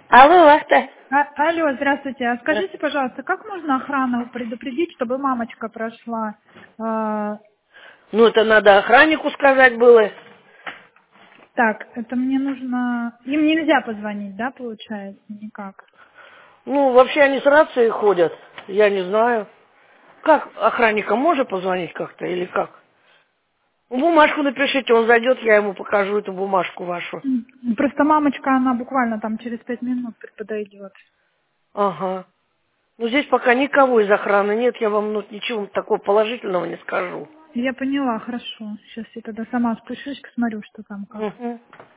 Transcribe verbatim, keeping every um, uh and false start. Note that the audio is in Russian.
Алло, вахта. А- алло, здравствуйте. А Здра- скажите, пожалуйста, как можно охрану предупредить, чтобы мамочка прошла? А, Ну, это надо охраннику сказать было. так, это мне нужно... Им нельзя позвонить, да, получается? Никак. Ну, вообще они с рацией ходят. Я не знаю. Как охранникам можно позвонить как-то или как? Бумажку напишите, он зайдет, я ему покажу эту бумажку вашу. М, Просто мамочка, она буквально там через пять минут подойдет. Ага. Ну, здесь пока никого из охраны нет, я вам ну, ничего такого положительного не скажу. Я поняла, хорошо. Сейчас я тогда сама спущусь, посмотрю, что там как. Угу.